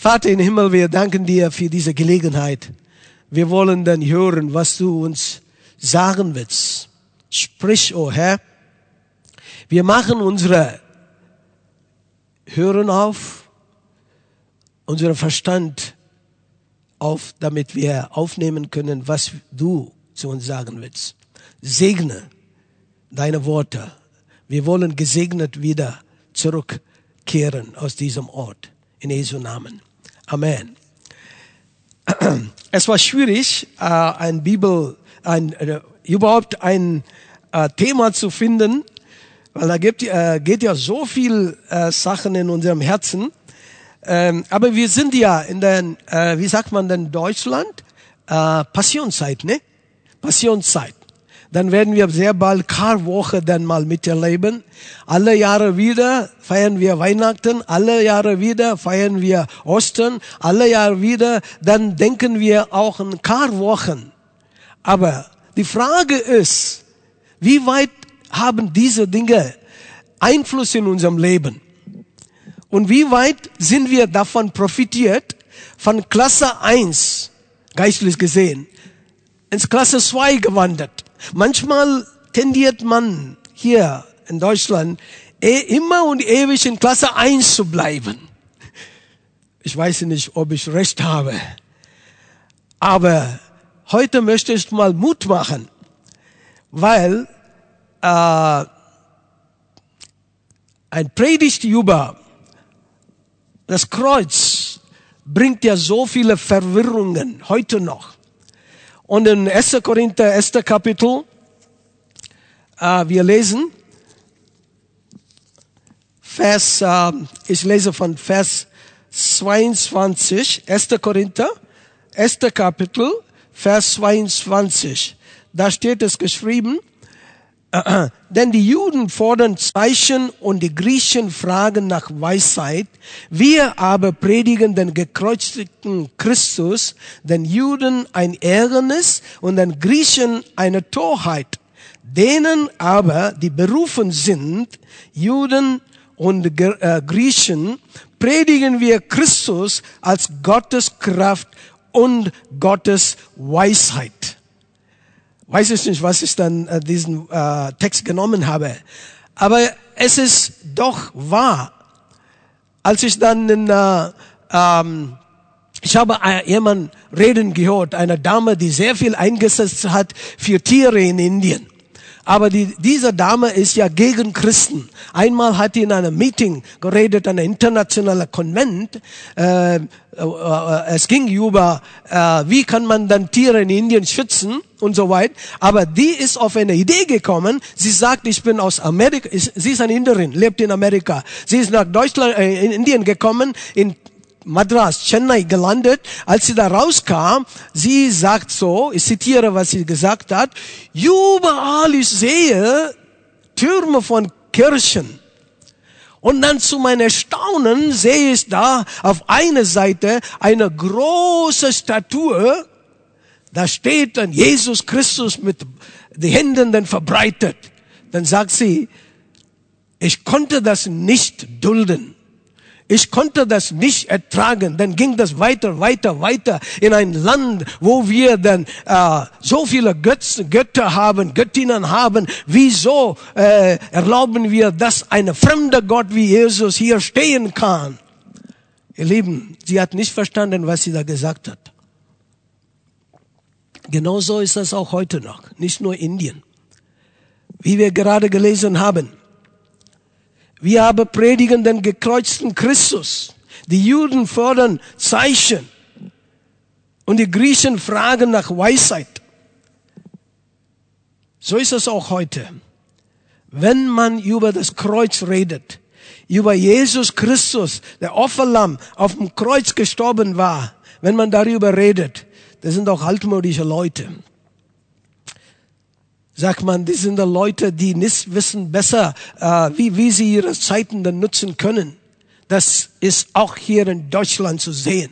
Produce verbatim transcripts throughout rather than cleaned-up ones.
Vater im Himmel, wir danken dir für diese Gelegenheit. Wir wollen dann hören, was du uns sagen willst. Sprich, o Herr. Wir machen unsere Hören auf, unseren Verstand auf, damit wir aufnehmen können, was du zu uns sagen willst. Segne deine Worte. Wir wollen gesegnet wieder zurückkehren aus diesem Ort. In Jesu Namen. Amen. Es war schwierig, ein Bibel, ein, überhaupt ein Thema zu finden, weil da gibt, geht ja so viel Sachen in unserem Herzen. Aber wir sind ja in der, wie sagt man denn, Deutschland? Passionszeit, ne? Passionszeit. Dann werden wir sehr bald Karwoche dann mal miterleben. Alle Jahre wieder feiern wir Weihnachten, alle Jahre wieder feiern wir Ostern, alle Jahre wieder, dann denken wir auch an Karwochen. Aber die Frage ist, wie weit haben diese Dinge Einfluss in unserem Leben? Und wie weit sind wir davon profitiert, von Klasse eins, geistlich gesehen, ins Klasse zwei gewandert? Manchmal tendiert man hier in Deutschland immer und ewig in Klasse eins zu bleiben. Ich weiß nicht, ob ich recht habe. Aber heute möchte ich mal Mut machen, weil äh, ein Predigt über das Kreuz bringt ja so viele Verwirrungen heute noch. Und in erster Korinther, erster Kapitel, äh, wir lesen, Vers, äh, ich lese von Vers zweiundzwanzig, erster Korinther, erster Kapitel, Vers zweiundzwanzig. Da steht es geschrieben, äh, denn die Juden fordern Zeichen und die Griechen fragen nach Weisheit. Wir aber predigen den gekreuzigten Christus, den Juden ein Ärgernis und den Griechen eine Torheit. Denen aber, die berufen sind, Juden und äh, Griechen, predigen wir Christus als Gottes Kraft und Gottes Weisheit. Weiß ich nicht, was ich dann äh, diesen äh, Text genommen habe. Aber es ist doch wahr. Als ich dann in, äh, ähm, ich habe äh, jemanden reden gehört, eine Dame, die sehr viel eingesetzt hat für Tiere in Indien. Aber die, diese Dame ist ja gegen Christen. Einmal hat sie in einem Meeting geredet, einem internationalen Konvent. Äh, äh, es ging über, äh, wie kann man dann Tiere in Indien schützen und so weiter. Aber die ist auf eine Idee gekommen. Sie sagt, ich bin aus Amerika. Sie ist eine Inderin, lebt in Amerika. Sie ist nach Deutschland, äh, in Indien gekommen, in Madras, Chennai gelandet. Als sie da rauskam, sie sagt so, ich zitiere, was sie gesagt hat, überall ich sehe Türme von Kirchen. Und dann zu meinem Erstaunen sehe ich da auf einer Seite eine große Statue, da steht dann Jesus Christus mit den Händen dann verbreitet. Dann sagt sie, ich konnte das nicht dulden. Ich konnte das nicht ertragen. Dann ging das weiter, weiter, weiter in ein Land, wo wir dann äh, so viele Götzen, Götter haben, Göttinnen haben. Wieso äh, erlauben wir, dass ein fremder Gott wie Jesus hier stehen kann? Ihr Lieben, sie hat nicht verstanden, was sie da gesagt hat. Genauso ist das auch heute noch, nicht nur Indien. Wie wir gerade gelesen haben. Wir aber predigen den gekreuzten Christus. Die Juden fordern Zeichen. Und die Griechen fragen nach Weisheit. So ist es auch heute. Wenn man über das Kreuz redet, über Jesus Christus, der Opferlamm auf dem Kreuz gestorben war, wenn man darüber redet, das sind auch altmodische Leute. Sagt man, die sind die Leute, die nicht wissen besser, äh, wie, wie sie ihre Zeiten dann nutzen können. Das ist auch hier in Deutschland zu sehen.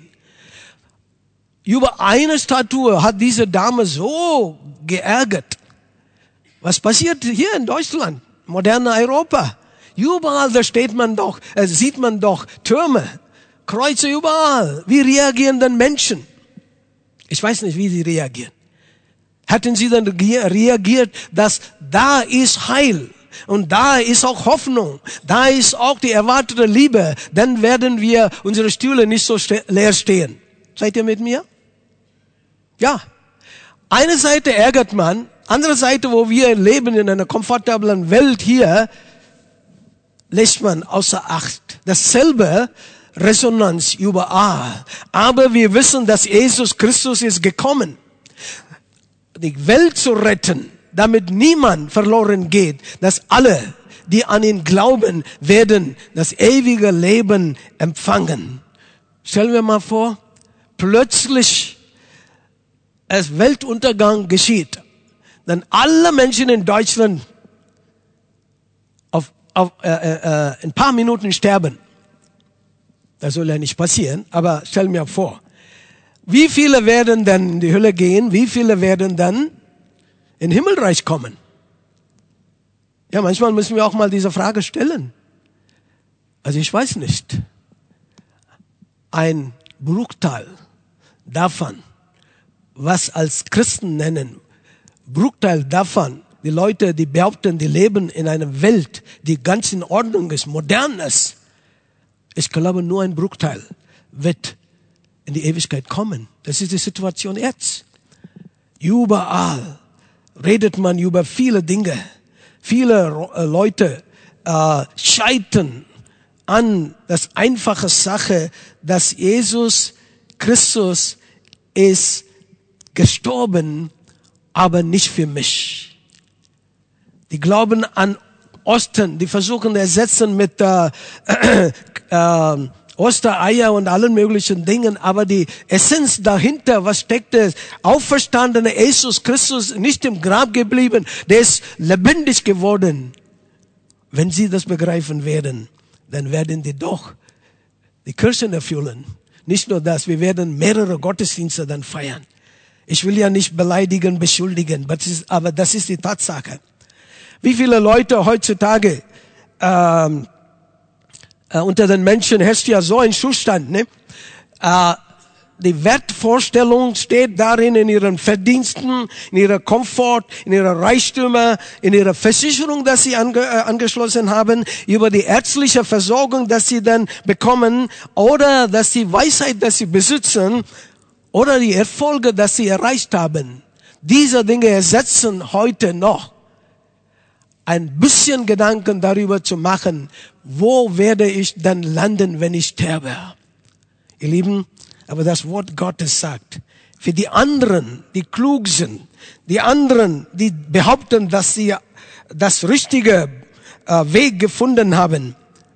Über eine Statue hat diese Dame so geärgert. Was passiert hier in Deutschland, moderne Europa? Überall, da steht man doch, äh, sieht man doch Türme, Kreuze überall. Wie reagieren denn Menschen? Ich weiß nicht, wie sie reagieren. Hätten sie dann reagiert, dass da ist Heil und da ist auch Hoffnung, da ist auch die erwartete Liebe, dann werden wir unsere Stühle nicht so ste- leer stehen. Seid ihr mit mir? Ja. Eine Seite ärgert man, andere Seite, wo wir leben in einer komfortablen Welt hier, lässt man außer Acht. Dasselbe Resonanz überall. Aber wir wissen, dass Jesus Christus ist gekommen, die Welt zu retten, damit niemand verloren geht, dass alle, die an ihn glauben, werden das ewige Leben empfangen. Stellen wir mal vor, plötzlich als Weltuntergang geschieht, dann alle Menschen in Deutschland auf, auf äh, äh, ein paar Minuten sterben. Das soll ja nicht passieren, aber stell mir vor, wie viele werden dann in die Hölle gehen? Wie viele werden dann in Himmelreich kommen? Ja, manchmal müssen wir auch mal diese Frage stellen. Also ich weiß nicht. Ein Bruchteil davon, was als Christen nennen, Bruchteil davon, die Leute, die behaupten, die leben in einer Welt, die ganz in Ordnung ist, modern ist. Ich glaube, nur ein Bruchteil wird in die Ewigkeit kommen. Das ist die Situation jetzt. Überall redet man über viele Dinge. Viele Leute äh, scheitern an das einfache Sache, dass Jesus Christus ist gestorben, aber nicht für mich. Die glauben an Osten, die versuchen ersetzen mit äh, äh, äh, Ostereier und allen möglichen Dingen, aber die Essenz dahinter, was steckt es? Auferstandene Jesus Christus, nicht im Grab geblieben, der ist lebendig geworden. Wenn sie das begreifen werden, dann werden die doch die Kirchen erfüllen. Nicht nur das, wir werden mehrere Gottesdienste dann feiern. Ich will ja nicht beleidigen, beschuldigen, aber das ist die Tatsache. Wie viele Leute heutzutage ähm, äh, unter den Menschen herrscht ja so ein Zustand, ne? Äh, die Wertvorstellung steht darin in ihren Verdiensten, in ihrer Komfort, in ihrer Reichtümer, in ihrer Versicherung, dass sie ange, äh, angeschlossen haben, über die ärztliche Versorgung, dass sie dann bekommen, oder dass die Weisheit, dass sie besitzen, oder die Erfolge, dass sie erreicht haben. Diese Dinge ersetzen heute noch ein bisschen Gedanken darüber zu machen, wo werde ich dann landen, wenn ich sterbe. Ihr Lieben, aber das Wort Gottes sagt, für die anderen, die klug sind, die anderen, die behaupten, dass sie das richtige äh, Weg gefunden haben,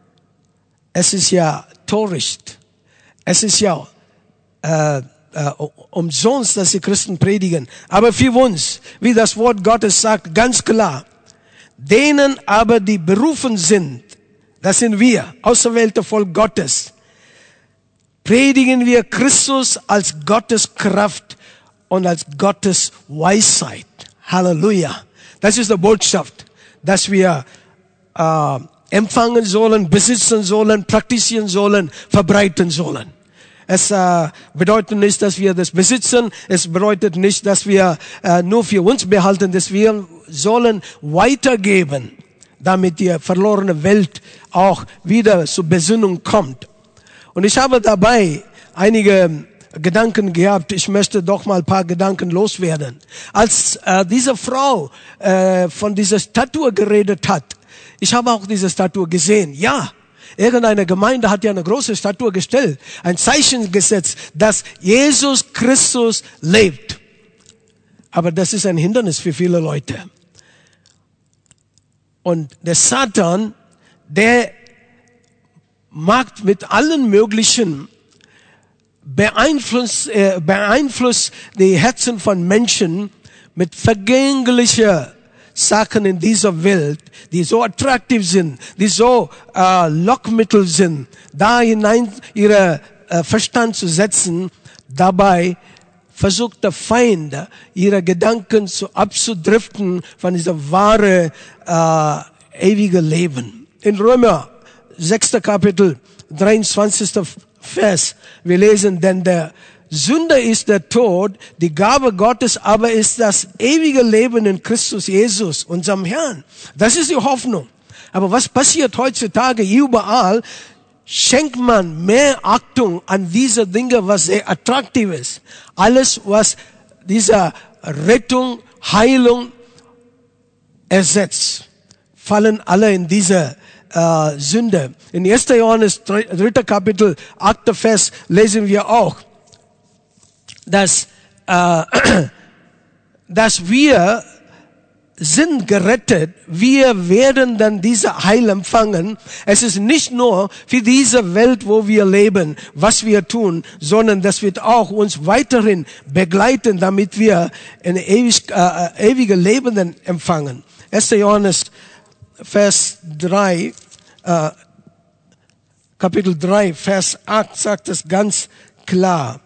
es ist ja töricht. Es ist ja äh, äh, umsonst, dass die Christen predigen. Aber für uns, wie das Wort Gottes sagt, ganz klar, denen aber, die berufen sind, das sind wir, auserwählte Volk Gottes, predigen wir Christus als Gottes Kraft und als Gottes Weisheit. Halleluja. Das ist die Botschaft, dass wir äh, empfangen sollen, besitzen sollen, praktizieren sollen, verbreiten sollen. Es äh, bedeutet nicht, dass wir das besitzen. Es bedeutet nicht, dass wir äh, nur für uns behalten, dass wir sollen weitergeben, damit die verlorene Welt auch wieder zur Besinnung kommt. Und ich habe dabei einige Gedanken gehabt. Ich möchte doch mal ein paar Gedanken loswerden. Als äh, diese Frau äh, von dieser Statue geredet hat, ich habe auch diese Statue gesehen. Ja. Irgendeine Gemeinde hat ja eine große Statue gestellt, ein Zeichen gesetzt, dass Jesus Christus lebt. Aber das ist ein Hindernis für viele Leute. Und der Satan, der mag mit allen möglichen beeinflusst, äh, beeinflusst die Herzen von Menschen mit vergänglicher Sachen in dieser Welt, die so attraktiv sind, die so äh, Lockmittel sind, da hinein ihre äh, Verstand zu setzen. Dabei versucht der Feind, ihre Gedanken zu abzudriften von dieser wahre äh, ewige Leben. In Römer sechster Kapitel, dreiundzwanzigster Vers. Wir lesen, denn der Sünde ist der Tod, die Gabe Gottes aber ist das ewige Leben in Christus Jesus, unserem Herrn. Das ist die Hoffnung. Aber was passiert heutzutage überall? Schenkt man mehr Achtung an diese Dinge, was sehr attraktiv ist. Alles, was dieser Rettung, Heilung ersetzt, fallen alle in diese äh, Sünde. In erster Johannes dritter Kapitel, achter Vers lesen wir auch, dass, äh, dass wir sind gerettet, wir werden dann diese Heil empfangen. Es ist nicht nur für diese Welt, wo wir leben, was wir tun, sondern das wird auch uns weiterhin begleiten, damit wir ein ewig, äh, ewige Leben empfangen. erster Johannes, Vers drei, äh, Kapitel drei, Vers acht sagt es ganz klar.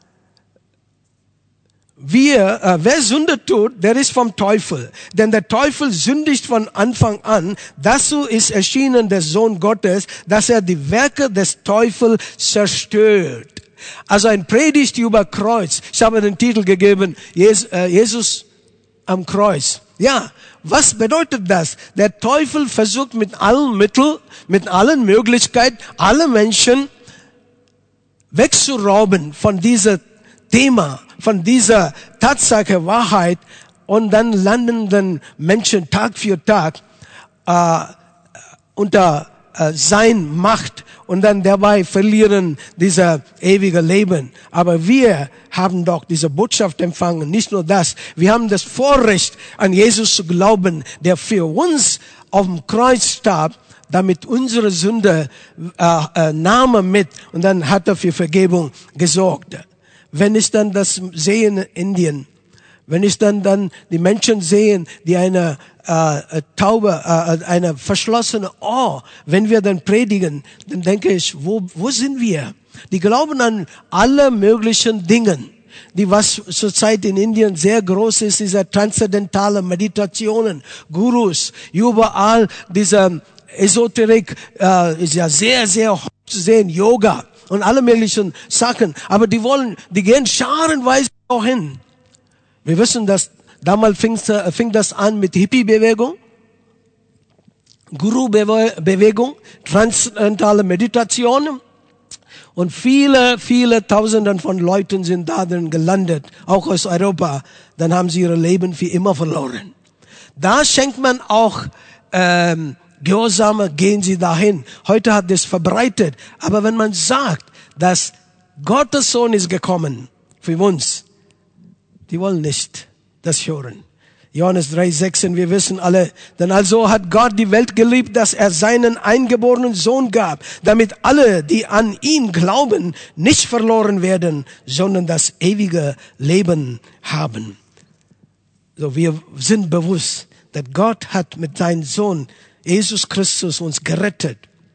Wir, äh, wer Sünde tut, der ist vom Teufel. Denn der Teufel sündigt von Anfang an. Dazu ist erschienen der Sohn Gottes, dass er die Werke des Teufels zerstört. Also ein Predigt über Kreuz. Ich habe den Titel gegeben, Jesus am Kreuz. Ja, was bedeutet das? Der Teufel versucht mit allen Mitteln, mit allen Möglichkeiten, alle Menschen wegzurauben von diesem Thema, von dieser Tatsache, Wahrheit, und dann landen dann Menschen Tag für Tag äh, unter äh, sein Macht und dann dabei verlieren dieser ewige Leben. Aber wir haben doch diese Botschaft empfangen. Nicht nur das, wir haben das Vorrecht, an Jesus zu glauben, der für uns auf dem Kreuz starb, damit unsere Sünde äh, äh, nahm er mit und dann hat er für Vergebung gesorgt. Wenn ich dann das sehe in Indien, wenn ich dann dann die Menschen sehen, die eine äh, taube, äh, eine verschlossene Ohr, wenn wir dann predigen, dann denke ich, wo wo sind wir? Die glauben an alle möglichen Dingen, die was zurzeit in Indien sehr groß ist, diese transzendentale Meditationen, Gurus, überall diese Esoterik äh, ist ja sehr sehr hoch zu sehen, Yoga und alle möglichen Sachen. Aber die wollen, die gehen scharenweise auch hin. Wir wissen, dass damals fing, fing das an mit Hippie-Bewegung, Guru-Bewegung, transzendentale Meditation. Und viele, viele Tausenden von Leuten sind da drin gelandet, auch aus Europa. Dann haben sie ihre Leben für immer verloren. Da schenkt man auch ähm, Gehorsame, gehen sie dahin. Heute hat das verbreitet. Aber wenn man sagt, dass Gottes Sohn ist gekommen für uns, die wollen nicht das hören. Johannes drei sechs, wir wissen alle, denn also hat Gott die Welt geliebt, dass er seinen eingeborenen Sohn gab, damit alle, die an ihn glauben, nicht verloren werden, sondern das ewige Leben haben. So, wir sind bewusst, dass Gott hat mit seinem Sohn Jesus Christus uns gerettet,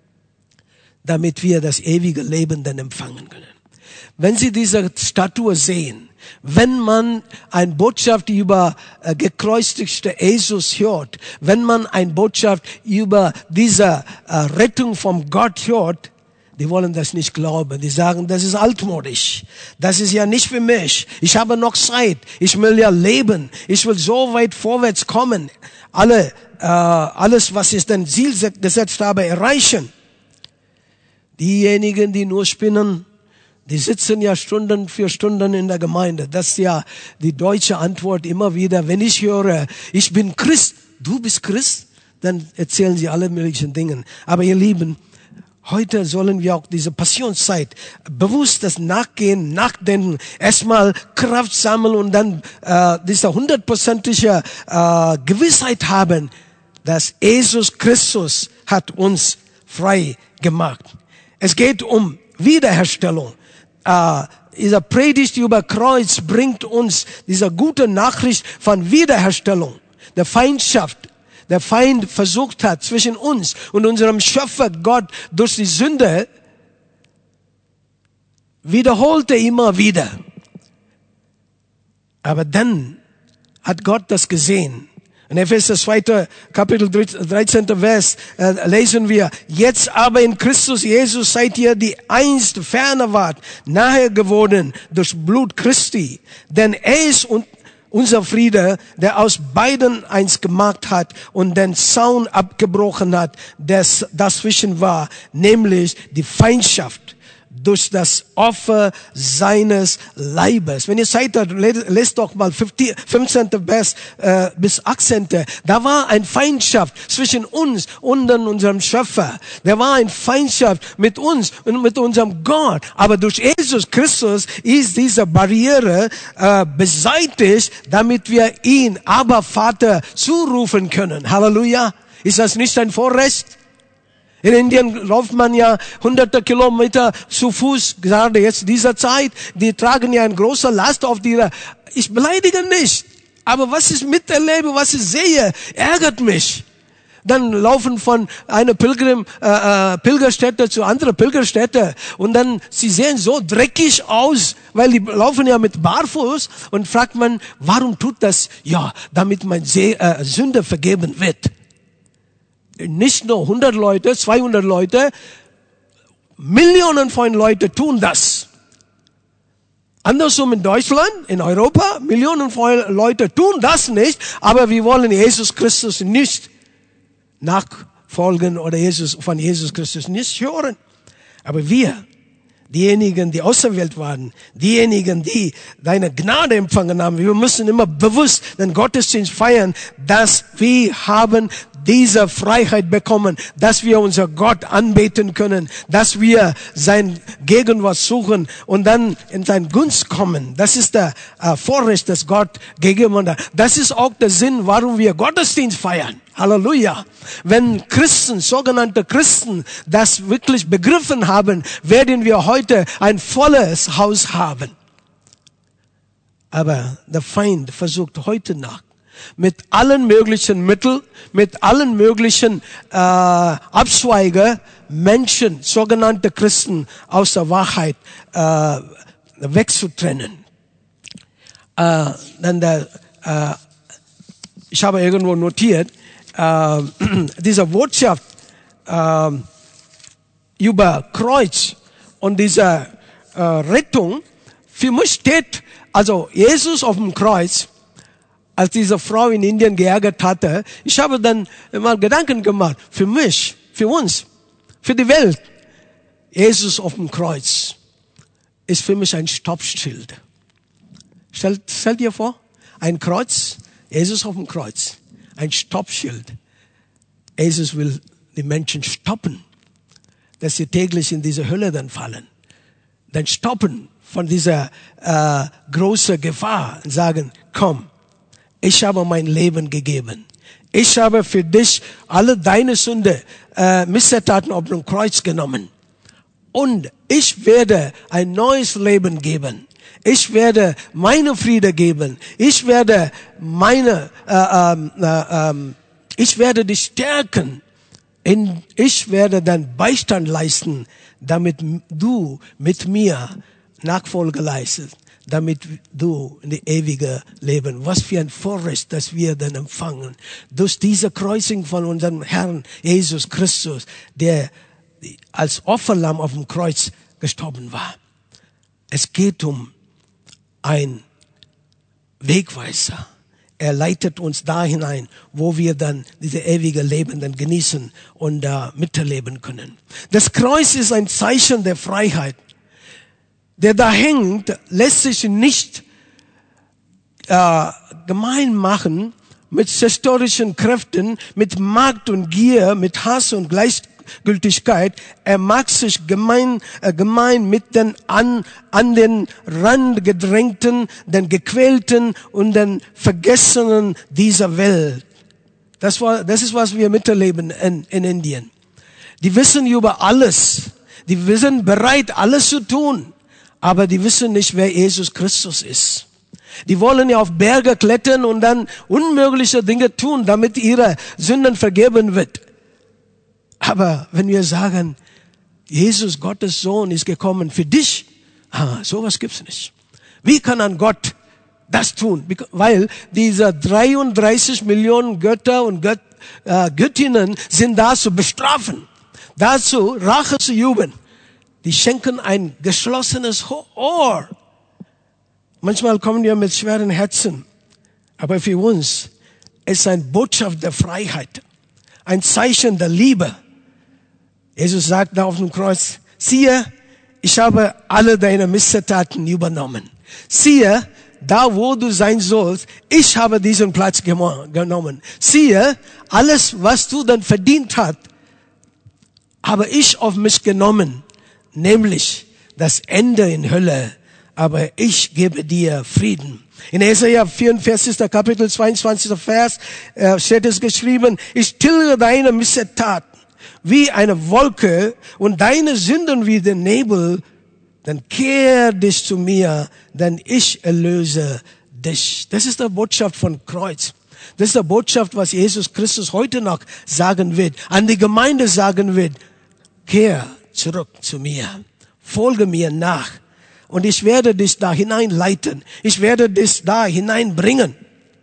damit wir das ewige Leben dann empfangen können. Wenn Sie diese Statue sehen, wenn man eine Botschaft über äh, gekreuzigte Jesus hört, wenn man eine Botschaft über diese äh, Rettung von Gott hört, die wollen das nicht glauben. Die sagen, das ist altmodisch. Das ist ja nicht für mich. Ich habe noch Zeit. Ich will ja leben. Ich will so weit vorwärts kommen. Alle, äh, alles, was ich den Ziel gesetzt habe, erreichen. Diejenigen, die nur spinnen, die sitzen ja Stunden für Stunden in der Gemeinde. Das ist ja die deutsche Antwort immer wieder. Wenn ich höre, ich bin Christ, du bist Christ, dann erzählen sie alle möglichen Dinge. Aber ihr Lieben, heute sollen wir auch diese Passionszeit bewusst das Nachgehen, Nachdenken, erstmal Kraft sammeln und dann äh, diese hundertprozentige äh, Gewissheit haben, dass Jesus Christus hat uns frei gemacht. Es geht um Wiederherstellung. Uh, dieser Predigt über Kreuz bringt uns diese gute Nachricht von Wiederherstellung, der Feindschaft, der Feind versucht hat zwischen uns und unserem Schöpfer Gott durch die Sünde, wiederholte immer wieder. Aber dann hat Gott das gesehen. In Epheser zweiten Kapitel dreizehnten Vers äh, lesen wir, jetzt aber in Christus Jesus seid ihr, die einst ferne wart, nahe geworden durch Blut Christi. Denn er ist und unser Friede, der aus beiden eins gemacht hat und den Zaun abgebrochen hat, der dazwischen war, nämlich die Feindschaft durch das Opfer seines Leibes. Wenn ihr Zeit habt, lest doch mal fünfzehnten Vers äh, bis achtzehnten Da war eine Feindschaft zwischen uns und unserem Schöpfer. Da war eine Feindschaft mit uns und mit unserem Gott. Aber durch Jesus Christus ist diese Barriere äh, beseitigt, damit wir ihn, aber Vater, zurufen können. Halleluja. Ist das nicht ein Vorrecht? In Indien läuft man ja hunderte Kilometer zu Fuß, gerade jetzt dieser Zeit. Die tragen ja eine große Last auf die. Ich beleidige nicht. Aber was ich miterlebe, was ich sehe, ärgert mich. Dann laufen von einer Pilgrim, äh, Pilgerstätte zu anderer Pilgerstätte. Und dann, sie sehen so dreckig aus, weil die laufen ja mit Barfuß. Und fragt man, warum tut das? Ja, damit mein See, äh, Sünde vergeben wird. Nicht nur hundert Leute, zweihundert Leute, Millionen von Leuten tun das. Andersrum in Deutschland, in Europa, Millionen von Leuten tun das nicht, aber wir wollen Jesus Christus nicht nachfolgen oder Jesus, von Jesus Christus nicht hören. Aber wir, diejenigen, die auserwählt waren, diejenigen, die deine Gnade empfangen haben, wir müssen immer bewusst den Gottesdienst feiern, dass wir haben diese Freiheit bekommen, dass wir unser Gott anbeten können, dass wir sein Gegenwart suchen und dann in sein Gunst kommen. Das ist der äh, Vorrecht, das Gott gegeben hat. Das ist auch der Sinn, warum wir Gottesdienst feiern. Halleluja. Wenn Christen, sogenannte Christen, das wirklich begriffen haben, werden wir heute ein volles Haus haben. Aber der Feind versucht heute Nacht, mit allen möglichen Mitteln, mit allen möglichen äh, Abzweige Menschen, sogenannte Christen, aus der Wahrheit äh, wegzutrennen. Äh, dann der, äh, ich habe irgendwo notiert, äh, diese Botschaft äh, über Kreuz und diese äh, Rettung, für mich steht, also Jesus auf dem Kreuz, als diese Frau in Indien geärgert hatte, ich habe dann mal Gedanken gemacht, für mich, für uns, für die Welt. Jesus auf dem Kreuz ist für mich ein Stoppschild. Stellt, stellt ihr vor, ein Kreuz, Jesus auf dem Kreuz, ein Stoppschild. Jesus will die Menschen stoppen, dass sie täglich in diese Hölle dann fallen. Dann stoppen von dieser äh, großen Gefahr und sagen, komm, ich habe mein Leben gegeben. Ich habe für dich alle deine Sünde, äh, Missetaten auf dem Kreuz genommen. Und ich werde ein neues Leben geben. Ich werde meine Friede geben. Ich werde meine, äh, ähm, äh, ähm, ich werde dich stärken. In, ich werde dann Beistand leisten, damit du mit mir Nachfolge leistest. Damit du in die ewige Leben. Was für ein Vorrecht, das wir dann empfangen. Durch diese Kreuzung von unserem Herrn Jesus Christus, der als Opferlamm auf dem Kreuz gestorben war. Es geht um ein Wegweiser. Er leitet uns da hinein, wo wir dann diese ewige Leben dann genießen und uh, miterleben können. Das Kreuz ist ein Zeichen der Freiheit. Der da hängt, lässt sich nicht äh, gemein machen mit zerstörerischen Kräften, mit Macht und Gier, mit Hass und Gleichgültigkeit. Er mag sich gemein, äh, gemein mit den an, an den Rand gedrängten, den Gequälten und den Vergessenen dieser Welt. Das war, das ist, was wir miterleben in, in Indien. Die wissen über alles. Die sind bereit, alles zu tun. Aber die wissen nicht, wer Jesus Christus ist. Die wollen ja auf Berge klettern und dann unmögliche Dinge tun, damit ihre Sünden vergeben wird. Aber wenn wir sagen, Jesus, Gottes Sohn, ist gekommen für dich, ah, sowas gibt's nicht. Wie kann ein Gott das tun, weil diese dreiunddreißig Millionen Götter und Gött, äh, Göttinnen sind da zu bestrafen, dazu Rache zu üben. Die schenken ein geschlossenes Ohr. Manchmal kommen wir mit schweren Herzen, aber für uns ist eine Botschaft der Freiheit, ein Zeichen der Liebe. Jesus sagt da auf dem Kreuz, siehe, ich habe alle deine Missetaten übernommen. Siehe, da wo du sein sollst, ich habe diesen Platz genommen. Siehe, alles, was du dann verdient hast, habe ich auf mich genommen, nämlich das Ende in Hölle. Aber ich gebe dir Frieden. In Jesaja vierundvierzig. Kapitel zweiundzwanzig. Vers äh, steht es geschrieben, ich tilge deine Missetaten wie eine Wolke und deine Sünden wie der Nebel, dann kehr dich zu mir, denn ich erlöse dich. Das ist die Botschaft von Kreuz. Das ist die Botschaft, was Jesus Christus heute noch sagen wird, an die Gemeinde sagen wird, kehr zurück zu mir, folge mir nach und ich werde dich da hineinleiten, ich werde dich da hineinbringen.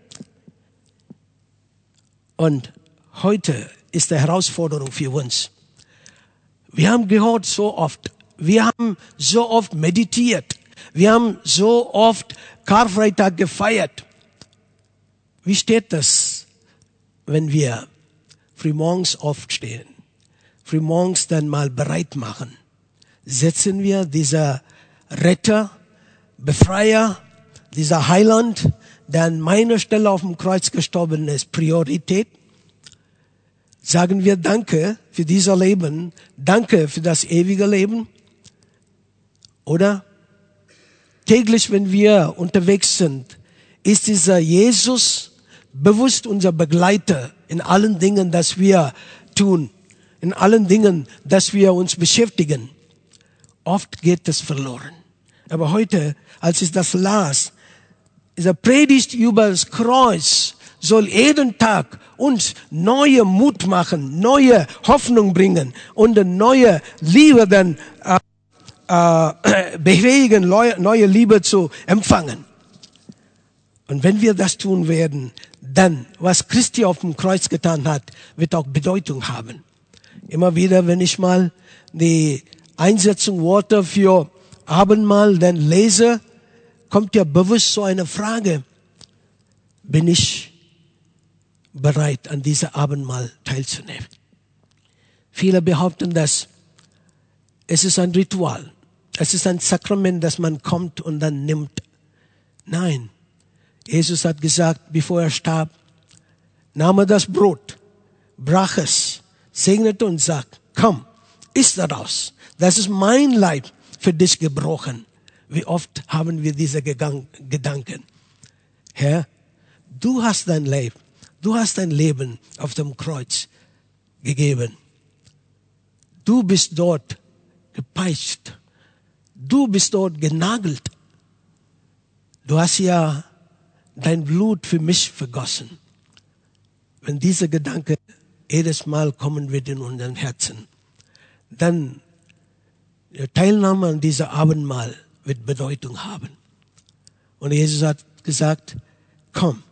Und heute ist die Herausforderung für uns. Wir haben gehört so oft, wir haben so oft meditiert, wir haben so oft Karfreitag gefeiert. Wie steht das, wenn wir frühmorgens aufstehen, frühmorgens dann mal bereit machen? Setzen wir dieser Retter, Befreier, dieser Heiland, der an meiner Stelle auf dem Kreuz gestorben ist, Priorität? Sagen wir Danke für dieses Leben, Danke für das ewige Leben? Oder täglich, wenn wir unterwegs sind, ist dieser Jesus bewusst unser Begleiter in allen Dingen, dass wir tun, in allen Dingen, dass wir uns beschäftigen. Oft geht es verloren. Aber heute, als ich das las, dieser Predigt über das Kreuz soll jeden Tag uns neue Mut machen, neue Hoffnung bringen und eine neue Liebe dann äh, äh, bewegen, neue Liebe zu empfangen. Und wenn wir das tun werden, dann, was Christi auf dem Kreuz getan hat, wird auch Bedeutung haben. Immer wieder, wenn ich mal die Einsetzung Worte für Abendmahl dann lese, kommt ja bewusst so eine Frage. Bin ich bereit, an diesem Abendmahl teilzunehmen? Viele behaupten, dass es ist ein Ritual. Es ist ein Sakrament, das man kommt und dann nimmt. Nein. Jesus hat gesagt, bevor er starb, nahm er das Brot, brach es, segnete und sagt, komm, iss daraus. Das ist mein Leib für dich gebrochen. Wie oft haben wir diese Gedanken? Herr, du hast dein Leib, du hast dein Leben auf dem Kreuz gegeben. Du bist dort gepeitscht. Du bist dort genagelt. Du hast ja dein Blut für mich vergossen. Wenn dieser Gedanke jedes Mal kommen wird in unseren Herzen, dann die Teilnahme an diesem Abendmahl wird Bedeutung haben. Und Jesus hat gesagt, komm,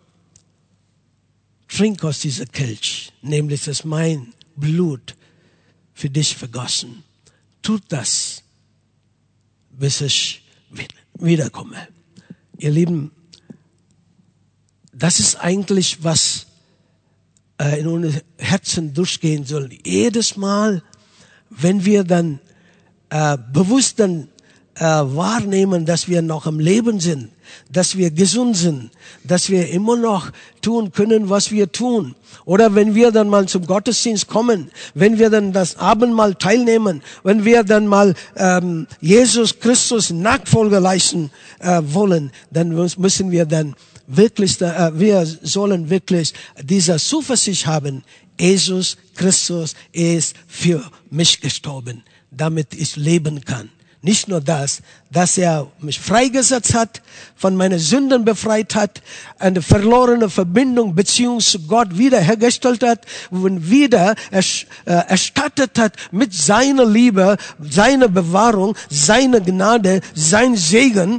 trink aus dieser Kelch, nämlich das mein Blut für dich vergossen. Tut das, bis ich wiederkomme. Ihr Lieben, das ist eigentlich, was äh, in unseren Herzen durchgehen soll. Jedes Mal, wenn wir dann äh, bewusst dann äh, wahrnehmen, dass wir noch am Leben sind, dass wir gesund sind, dass wir immer noch tun können, was wir tun. Oder wenn wir dann mal zum Gottesdienst kommen, wenn wir dann das Abendmahl teilnehmen, wenn wir dann mal ähm, Jesus Christus Nachfolge leisten äh, wollen, dann müssen wir dann wirklich, äh, wir sollen wirklich diese Zuversicht haben, Jesus Christus ist für mich gestorben, damit ich leben kann. Nicht nur das, dass er mich freigesetzt hat, von meinen Sünden befreit hat, eine verlorene Verbindung, Beziehung zu Gott wiederhergestellt hat und wieder erstattet hat mit seiner Liebe, seiner Bewahrung, seiner Gnade, sein Segen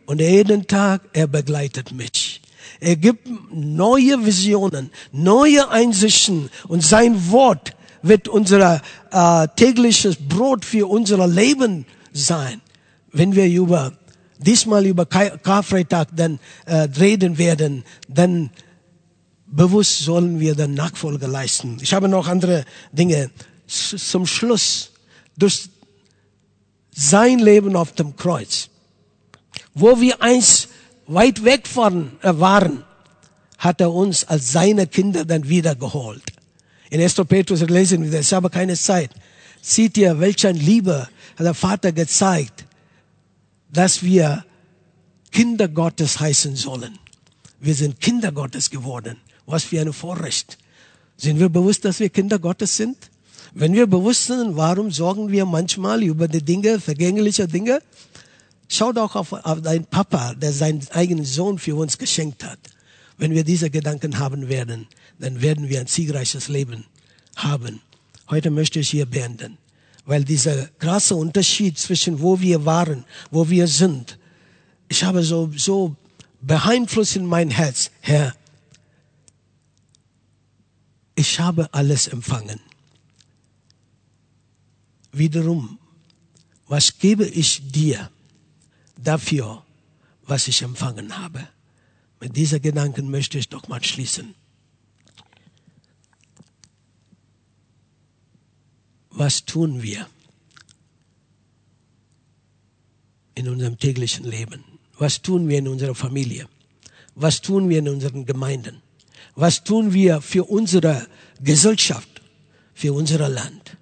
Und jeden Tag, er begleitet mich. Er gibt neue Visionen, neue Einsichten und sein Wort wird unser äh, tägliches Brot für unser Leben sein. Wenn wir über diesmal über Karfreitag dann äh, reden werden, dann bewusst sollen wir dann Nachfolge leisten. Ich habe noch andere Dinge. Zum Schluss, durch sein Leben auf dem Kreuz, wo wir einst weit weg von, äh, waren, hat er uns als seine Kinder dann wiedergeholt. In erster Petrus lesen wir das, ich habe keine Zeit. Seht ihr, welche Liebe hat der Vater gezeigt, dass wir Kinder Gottes heißen sollen. Wir sind Kinder Gottes geworden. Was für ein Vorrecht. Sind wir bewusst, dass wir Kinder Gottes sind? Wenn wir bewusst sind, warum sorgen wir manchmal über die Dinge, vergängliche Dinge? Schau doch auf, auf deinen Papa, der seinen eigenen Sohn für uns geschenkt hat. Wenn wir diese Gedanken haben werden, dann werden wir ein siegreiches Leben haben. Heute möchte ich hier beenden, weil dieser krasse Unterschied zwischen wo wir waren, wo wir sind, ich habe so, so beeinflusst in mein Herz. Herr, ich habe alles empfangen. Wiederum, was gebe ich dir dafür, was ich empfangen habe? Mit diesen Gedanken möchte ich doch mal schließen. Was tun wir in unserem täglichen Leben? Was tun wir in unserer Familie? Was tun wir in unseren Gemeinden? Was tun wir für unsere Gesellschaft, für unser Land?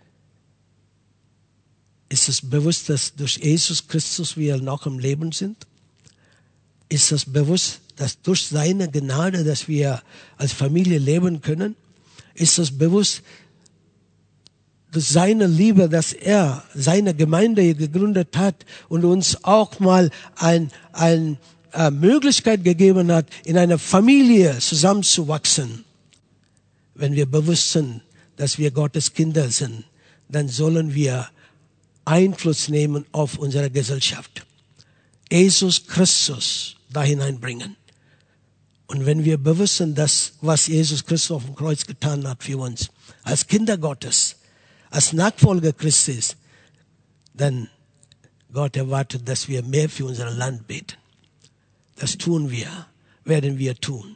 Ist es bewusst, dass durch Jesus Christus wir noch im Leben sind? Ist es bewusst, dass durch seine Gnade, dass wir als Familie leben können? Ist es bewusst, durch seine Liebe, dass er seine Gemeinde gegründet hat und uns auch mal ein, ein, eine Möglichkeit gegeben hat, in einer Familie zusammenzuwachsen? Wenn wir bewusst sind, dass wir Gottes Kinder sind, dann sollen wir Einfluss nehmen auf unsere Gesellschaft. Jesus Christus da hineinbringen. Und wenn wir bewusst sind, dass was Jesus Christus auf dem Kreuz getan hat für uns, als Kinder Gottes, als Nachfolger Christi, dann Gott erwartet, dass wir mehr für unser Land beten. Das tun wir, werden wir tun.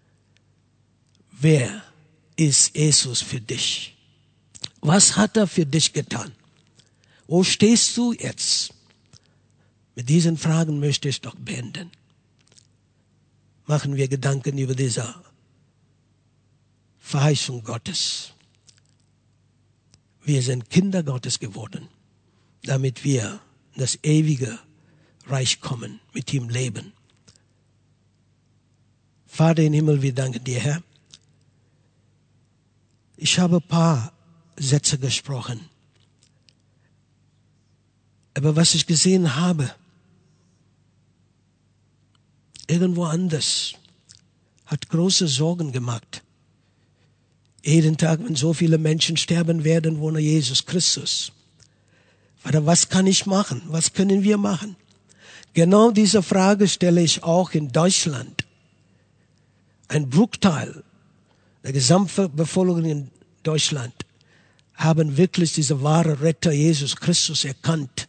Wer ist Jesus für dich? Was hat er für dich getan? Wo stehst du jetzt? Mit diesen Fragen möchte ich doch beenden. Machen wir Gedanken über diese Verheißung Gottes. Wir sind Kinder Gottes geworden, damit wir in das ewige Reich kommen, mit ihm leben. Vater im Himmel, wir danken dir, Herr. Ich habe ein paar Sätze gesprochen. Aber was ich gesehen habe, irgendwo anders, hat große Sorgen gemacht. Jeden Tag, wenn so viele Menschen sterben werden, ohne Jesus Christus. Vater, was kann ich machen? Was können wir machen? Genau diese Frage stelle ich auch in Deutschland. Ein Bruchteil der Gesamtbevölkerung in Deutschland haben wirklich diese wahre Retter Jesus Christus erkannt.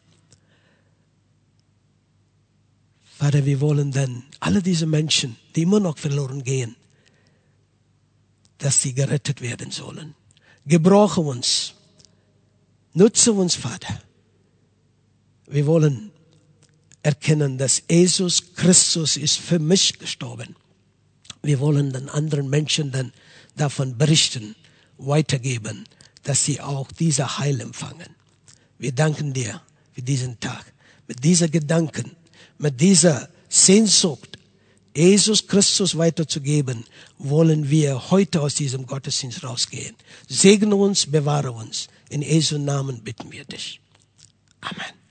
Vater, wir wollen dann alle diese Menschen, die immer noch verloren gehen, dass sie gerettet werden sollen. Gebrauche uns. Nutze uns, Vater. Wir wollen erkennen, dass Jesus Christus ist für mich gestorben. Wir wollen dann anderen Menschen dann davon berichten, weitergeben, dass sie auch diese Heil empfangen. Wir danken dir für diesen Tag. Mit dieser Gedanken, mit dieser Sehnsucht, Jesus Christus weiterzugeben, wollen wir heute aus diesem Gottesdienst rausgehen. Segne uns, bewahre uns. In Jesu Namen bitten wir dich. Amen.